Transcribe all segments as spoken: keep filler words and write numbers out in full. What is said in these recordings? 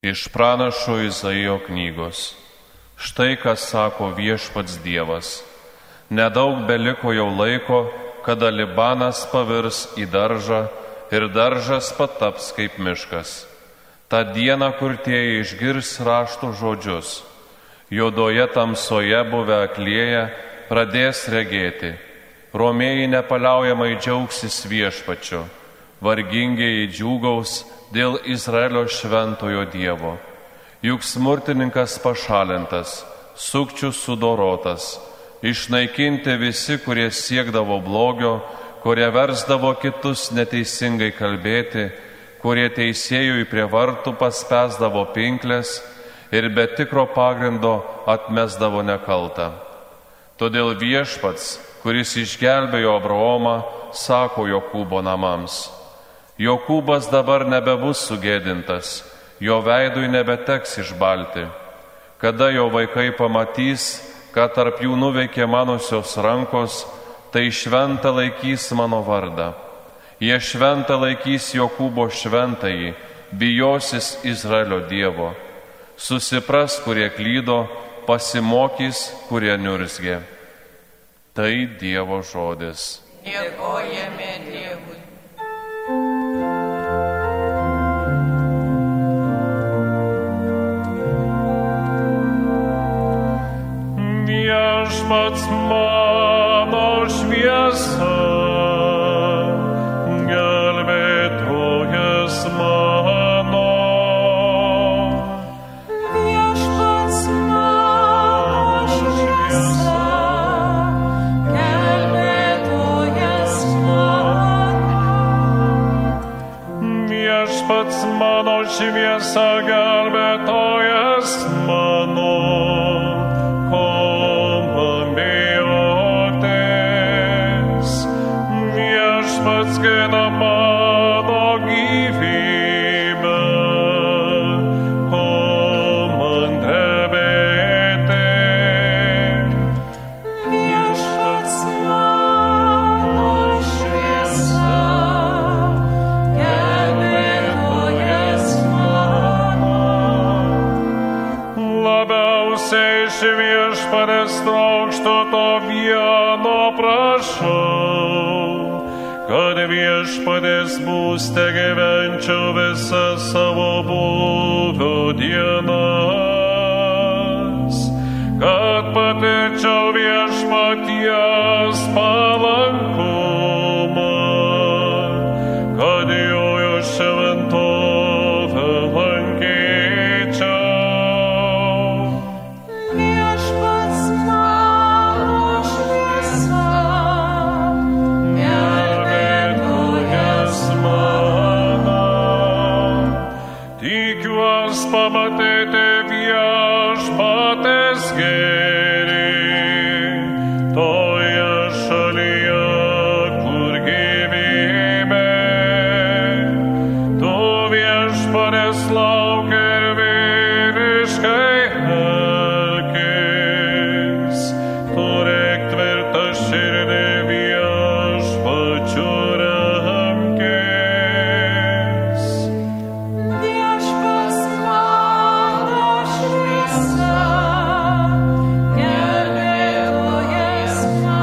Iš pranašo Izaijo knygos. Štai kas sako viešpats Dievas. Nedaug beliko jau laiko, kada Libanas pavirs į daržą ir daržas pataps kaip miškas. Ta diena kurtieji išgirs rašto žodžius. Juodoje tamsoje buvę aklieji pradės regėti. Romėjai nepaliaujamai džiaugsis viešpačiu. Vargingieji džiūgaus dėl Izraelio šventojo Dievo. Juk smurtininkas pašalintas, sukčių sudorotas, išnaikinti visi, kurie siekdavo blogio, kurie versdavo kitus neteisingai kalbėti, kurie teisėjui prie vartų paspęsdavo pinklės ir be tikro pagrindo atmesdavo nekaltą. Todėl viešpats, kuris išgelbėjo Abraomą, sako Jokūbo namams: Jokūbas dabar nebebus sugėdintas, jo veidui nebeteks išbalti. Kada jo vaikai pamatys, kad tarp jų nuveikė manosios rankos, tai šventą laikys mano vardą. Jie šventą laikys Jokūbo šventąjį, bijosis Izraelio Dievo. Susipras, kurie klydo, pasimokys, kurie niurzgė. Tai Dievo žodis. Dėkojame Dievui. Viešpats mano šviesa, gelbėtojas mano. Viešpats mano šviesa, gelbėtojas mano. Viešpats mano šviesa, gelbėtojas mano. Gina mano gyvybę, ko man drebėti. Viešpats mano šviesa, gelbėtojas mano. Labiausiai iš viešpaties trokštu to vieno prašau, kad viešpaties būste gyvenčiau visą savo buvio dienas, kad patirčiau viešpaties palankumą, kad jo šventovę lankyčiau. Viešpats mano šviesa, tikiuos pamatyti viešpaties gėrį toje šalyje, kur gyvybė. Tu viešpaties lauki ir vyriškai elkis, turėk tvirtą širdį viešpačiu remkis. Viešpats mano šviesa, gelbėtojas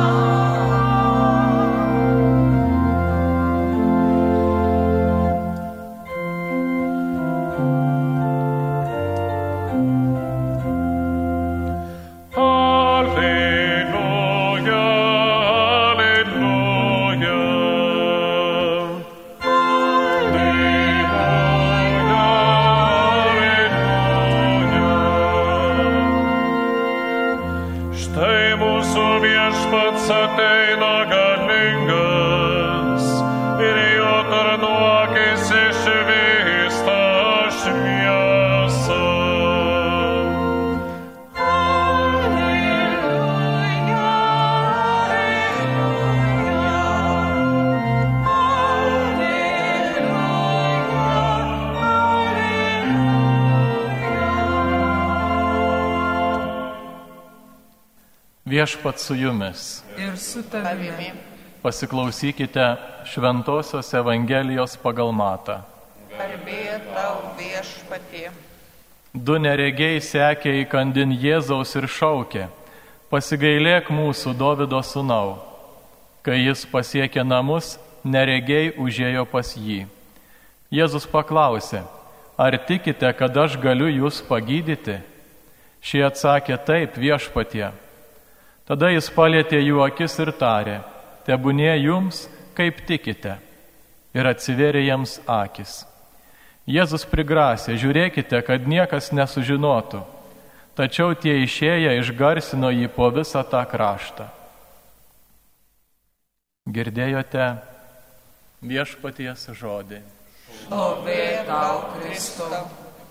Alleluja, alleluja. Štai mūsų viešpats ateina galingas ir jo tarnų akys išvysta šviesą. Alleluja, alleluja, alleluja. Viešpats su jumis. Ir su tavimi. Pasiklausykite Šventosios Evangelijos pagal Matą. Garbė tau viešpatie. Du neregiai sekė įkandin Jėzaus ir šaukė: pasigailėk mūsų, Dovydo sūnau. Kai jis pasiekė namus, neregiai užėjo pas jį. Jėzus paklausė: ar tikite, kad aš galiu jūs pagydyti? Šie atsakė: taip, viešpatie. Tada jis palietė jų akis ir tarė: tebūnie jums, kaip tikite. Ir atsivėrė jiems akis. Jėzus prigrasė: žiūrėkite, kad niekas nesužinotų. Tačiau tie išėję išgarsino jį po visą tą kraštą. Girdėjote viešpaties žodį. Šlovė tau, Kristau.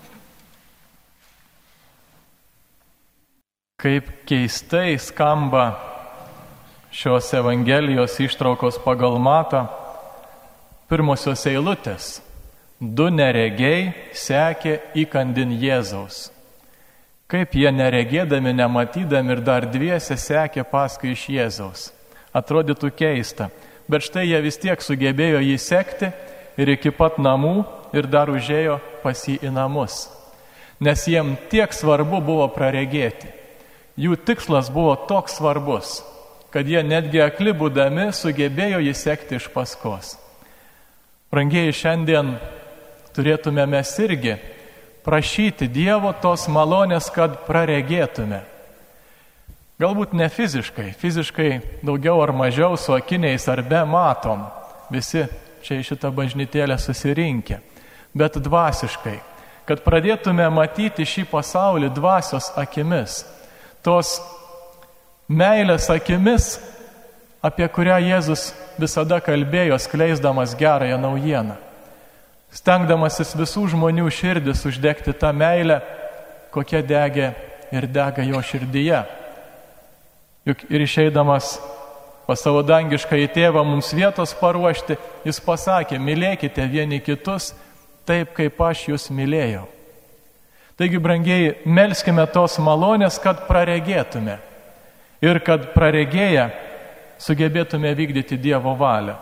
Kaip keistai skamba šios Evangelijos ištraukos pagal Matą pirmosios eilutės. Du neregiai sekė įkandin Jėzaus. Kaip jie neregėdami, nematydami ir dar dviese sekė paskui iš Jėzaus. Atrodytų keista, bet štai jie vis tiek sugebėjo jį sekti ir iki pat namų ir dar užėjo pas jį į namus. Nes jiem tiek svarbu buvo praregėti. Jų tikslas buvo toks svarbus, kad jie netgi akli būdami sugebėjo jį sekti iš paskos. Brangieji, šiandien turėtume mes irgi prašyti Dievo tos malonės, kad praregėtume. Galbūt ne fiziškai, fiziškai daugiau ar mažiau su akiniais ar be matom, visi čia į šitą bažnytėlę susirinkę, bet dvasiškai, kad pradėtume matyti šį pasaulį dvasios akimis, tos meilės akimis, apie kurią Jėzus visada kalbėjo, skleisdamas gerąją naujieną. Stengdamasis visų žmonių širdis uždegti tą meilę, kokia degė ir dega jo širdyje. Juk ir išeidamas pas savo dangišką į tėvą mums vietos paruošti, jis pasakė: mylėkite vieni kitus taip, kaip aš jūs mylėjau. Taigi, brangieji, melskime tos malonės, kad praregėtume ir kad praregėję sugebėtume vykdyti Dievo valią.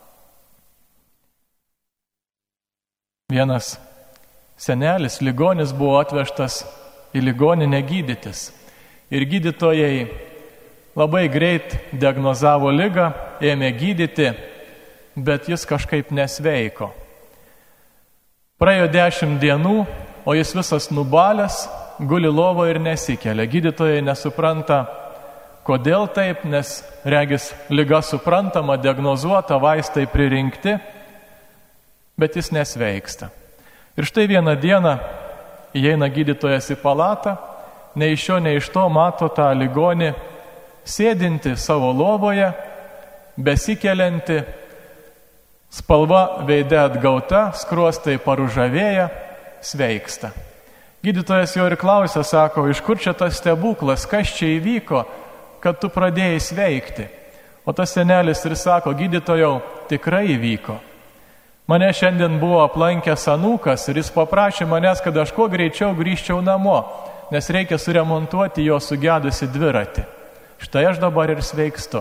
Vienas senelis, ligonis, buvo atvežtas į ligoninę gydytis. Ir gydytojai labai greit diagnozavo ligą, ėmė gydyti, bet jis kažkaip nesveiko. Praėjo dešimt dienų, o jis visas nubalęs, guli lovoje ir nesikelia. Gydytojai nesupranta, kodėl taip, nes regis liga suprantama, diagnozuota, vaistai pririnkti, bet jis nesveiksta. Ir štai vieną dieną įeina gydytojas į palatą, nei iš šio, nei iš to mato tą ligonį sėdinti savo lovoje, besikelianti, spalva veide atgauta, skruostai paružavėja, sveiksta. Gydytojas jo ir klausia, sako: iš kur čia tas stebuklas, kas čia įvyko, kad tu pradėjai sveikti? O tas senelis ir sako: gydytojau, tikrai įvyko. Mane šiandien buvo aplankęs anūkas ir jis paprašė manęs, kad aš kuo greičiau grįžčiau namo, nes reikia suremontuoti jo sugedusi dviratį. Štai aš dabar ir sveikstu.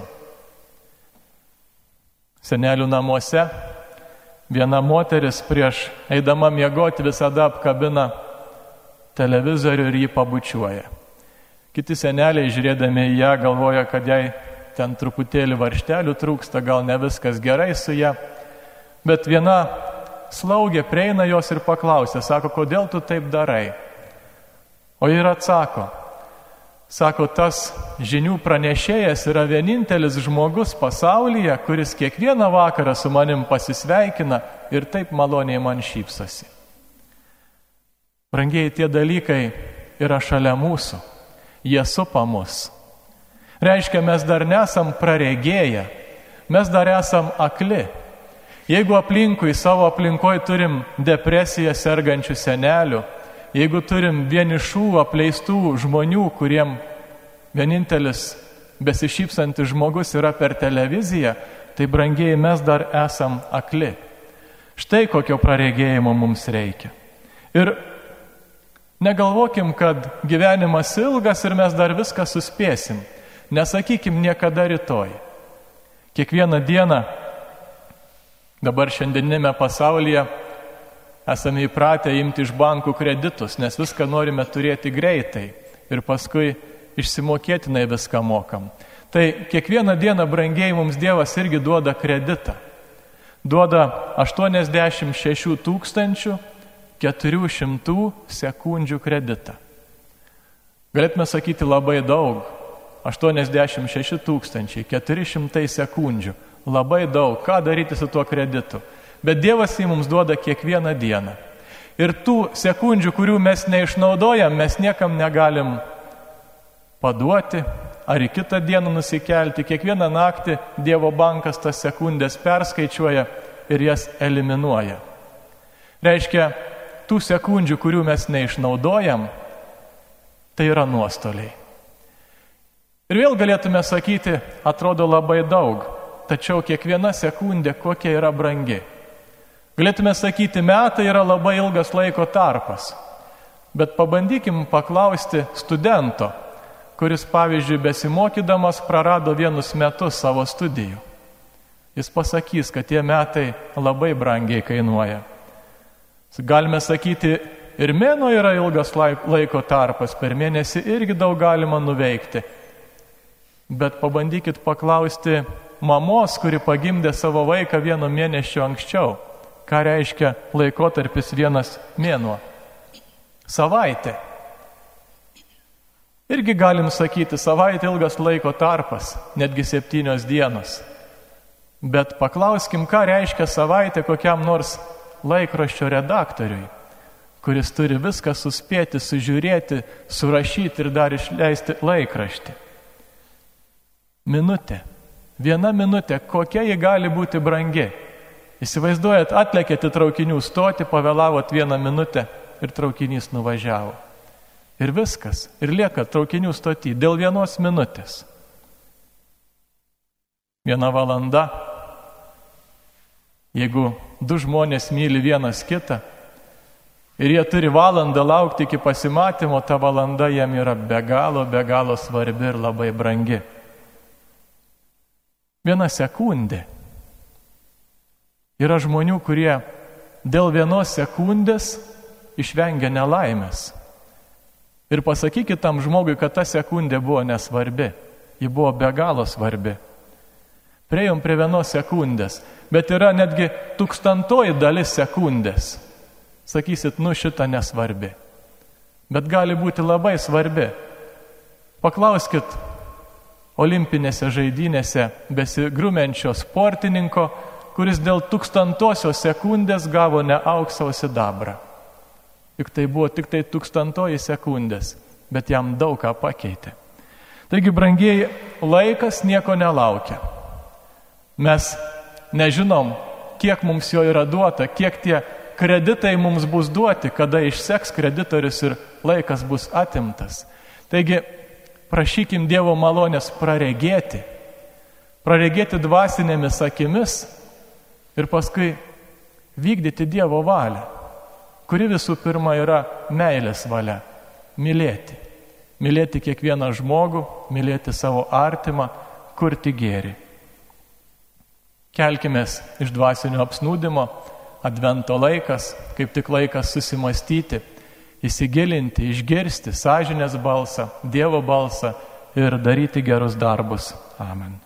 Senelių namuose viena moteris prieš eidama miegoti visada apkabina televizorių ir jį pabučiuoja. Kiti seneliai, žiūrėdami į ją, galvoja, kad jai ten truputėlį varžtelių trūksta, gal ne viskas gerai su ją. Bet viena slaugė prieina jos ir paklausė, sako: kodėl tu taip darai? O ji ir atsako, sako, tas žinių pranešėjas yra vienintelis žmogus pasaulyje, kuris kiekvieną vakarą su manim pasisveikina ir taip maloniai man šypsosi. Brangieji, tie dalykai yra šalia mūsų, jie supa mus. Reiškia, mes dar nesam praregėję, mes dar esam akli. Jeigu aplinkui, savo aplinkoj turim depresiją sergančių senelių, jeigu turim vienišų, apleistų žmonių, kuriem vienintelis besišypsantis žmogus yra per televiziją, tai, brangieji, mes dar esam akli. Štai kokio praregėjimo mums reikia. Ir negalvokim, kad gyvenimas ilgas ir mes dar viską suspėsim. Nesakykim niekada rytoj. Kiekvieną dieną dabar šiandieninėme pasaulyje esame įpratę imti iš bankų kreditus, nes viską norime turėti greitai ir paskui išsimokėtinai viską mokam. Tai kiekvieną dieną, brangiai, mums Dievas irgi duoda kreditą. Duoda aštuoniasdešimt šešių tūkstančių keturių šimtų sekundžių kreditą. Galėtume sakyti labai daug. aštuoniasdešimt šeši tūkstančiai keturi šimtai sekundžių. Labai daug. Ką daryti su tuo kreditu? Bet Dievas jį mums duoda kiekvieną dieną. Ir tų sekundžių, kurių mes neišnaudojam, mes niekam negalim paduoti ar į kitą dieną nusikelti. Kiekvieną naktį Dievo bankas tas sekundės perskaičiuoja ir jas eliminuoja. Reiškia, tų sekundžių, kurių mes neišnaudojam, tai yra nuostoliai. Ir vėl galėtume sakyti, atrodo labai daug, tačiau kiekviena sekundė kokia yra brangi. Galėtume sakyti, metai yra labai ilgas laiko tarpas, bet pabandykim paklausti studento, kuris, pavyzdžiui, besimokydamas prarado vienus metus savo studijų. Jis pasakys, kad tie metai labai brangiai kainuoja. Galime sakyti, ir mėnuo yra ilgas laiko tarpas, per mėnesį irgi daug galima nuveikti. Bet pabandykit paklausti mamos, kuri pagimdė savo vaiką vieno mėnesio anksčiau. Ką reiškia laikotarpis vienas mėnuo? Savaitė. Irgi galim sakyti, savaitė ilgas laiko tarpas, netgi septynios dienos. Bet paklauskim, ką reiškia savaitė kokiam nors laikraščio redaktoriui, kuris turi viską suspėti, sužiūrėti, surašyti ir dar išleisti laikraštį. Minutė. Viena minutė, kokia ji gali būti brangi. Įsivaizduojat, atlėkėt į traukinių stotį, pavėlavot vieną minutę ir traukinys nuvažiavo. Ir viskas. Ir lieka traukinių stotį dėl vienos minutės. Viena valanda. Jeigu du žmonės myli vienas kitą ir jie turi valandą laukti iki pasimatymo, ta valanda jam yra be galo, be galo svarbi ir labai brangi. Viena sekundė. Yra žmonių, kurie dėl vienos sekundės išvengia nelaimės. Ir pasakykit tam žmogui, kad ta sekundė buvo nesvarbi. Ji buvo be galo svarbi. Priejom prie vienos sekundės, bet yra netgi tūkstantoji dalis sekundės. Sakysit, nu šita nesvarbi. Bet gali būti labai svarbi. Paklauskit olimpinėse žaidynėse besigrumenčio sportininko, kuris dėl tūkstantosios sekundės gavo ne auksą, o sidabrą. Juk tai buvo tik tai tūkstantoji sekundės, bet jam daug ką pakeitė. Taigi, brangieji, laikas nieko nelaukia. Mes nežinom, kiek mums jo yra duota, kiek tie kreditai mums bus duoti, kada išseks kreditorius ir laikas bus atimtas. Taigi, prašykim Dievo malonės praregėti, praregėti dvasinėmis akimis ir paskui vykdyti Dievo valią, kuri visų pirma yra meilės valia – mylėti. Mylėti kiekvieną žmogų, mylėti savo artimą, kurti gėrį. Kelkimės iš dvasinio apsnūdimo, advento laikas, kaip tik laikas susimastyti, įsigilinti, išgirsti sąžinės balsą, Dievo balsą ir daryti gerus darbus. Amen.